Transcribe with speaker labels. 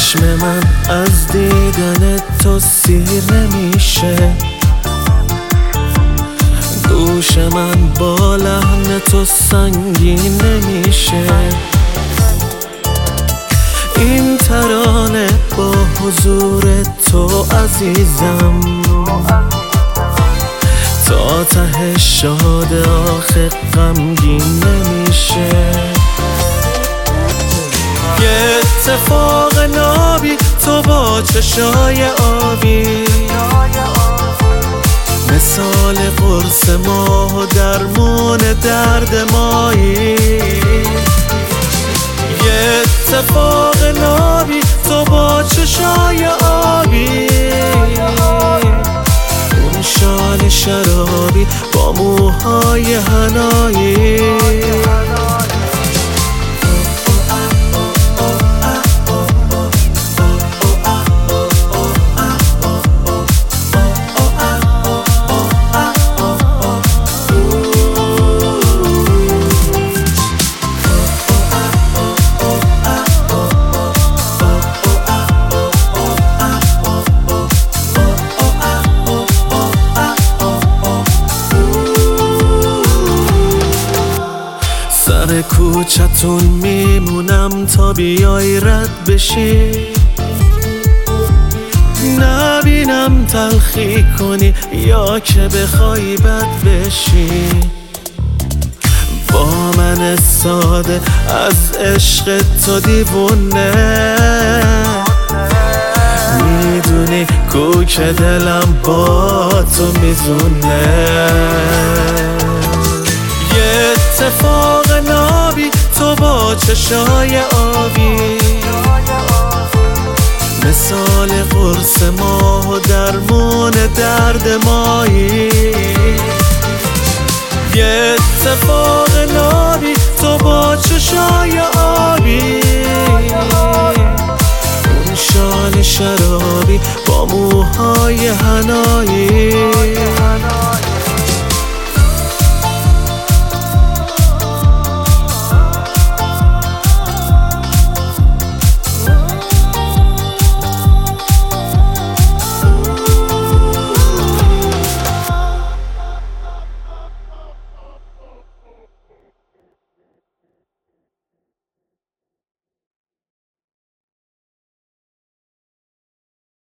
Speaker 1: چشم من از دیدن تو سیر نمیشه، دوش من با لحن تو سنگین نمیشه. این ترانه با حضور تو عزیزم تا ته شاد آخه غمگین نمیشه. یه اتفاق نابی تو با چشای آبی، مثال قرص ماه و درمون درد مایی. یه اتفاق نابی تو با چشای آبی، اون شال شرابی با موهای حنایی. سر کوچتون میمونم تا بیای رد بشی، نبینم تلخی کنی یا که بخوای بد بشی. با من ساده از عشق تو دیوونه، میدونی کو که دلم با تو میزونه. یه اتفاق نابی تو با چشای آبی، مثال قرص ماه و درمون درد مایی. یه اتفاق نابی تو با چشای آبی، اون شال شرابی با موهای حنایی.